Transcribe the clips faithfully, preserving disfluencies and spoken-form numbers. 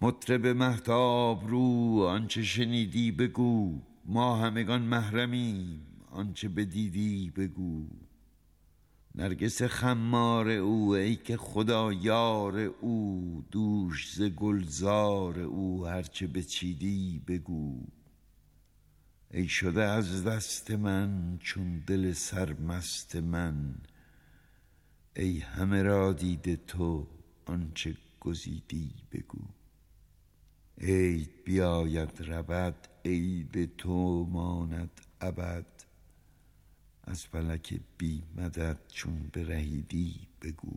مطرب مهتاب رو آنچه شنیدی بگو، ما همگان محرمیم آنچه بدیدی بگو. نرگس خمار او ای که خدا یار او، دوش ز گلزار او هرچه بچیدی بگو. ای شده از دست من چون دل سرمست من، ای همه را دیده تو آنچه گزیدی بگو. عید بیاید رود عید تو ماند ابد، از فلک بی مدد چون برهیدی بگو.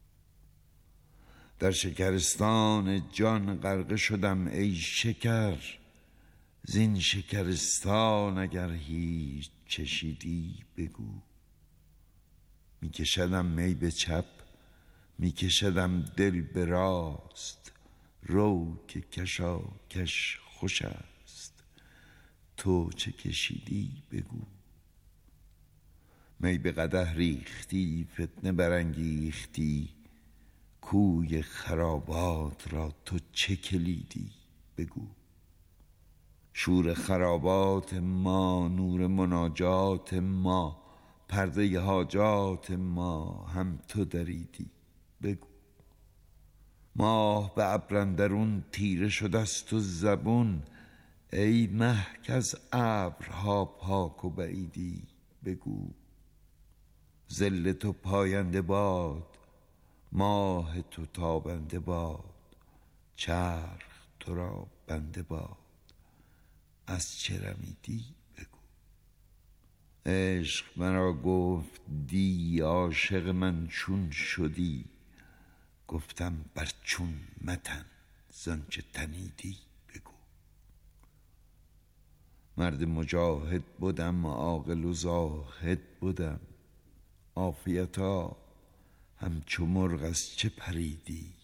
در شکرستان جان غرقه شدم ای شکر، زین شکرستان اگر هیچ چشیدی بگو. می کشدم می به چپ می کشدم دل به راست، رو که کشاکش خوش است تو چه کشیدی بگو. می به قدح ریختی فتنه برانگیختی، کوی خرابات را تو چه کلیدی بگو. شور خرابات ما نور مناجات ما، پرده حاجات ما هم تو دریدی بگو. ماه به ابر اندرون تیره شده است و زبون، ای مه کز ابرها پاک و بعیدی بگو. ظل تو پاینده باد ماه تو تابنده باد، چرخ تو را بنده باد از چه رمیدی بگو. عشق مرا گفت دی عاشق من چون شدی، گفتم بر چون متن زانچه تنیدی بگو. مرد مجاهد بدم عاقل و زاهد بدم، عافیتا همچو مرغ از چه پریدی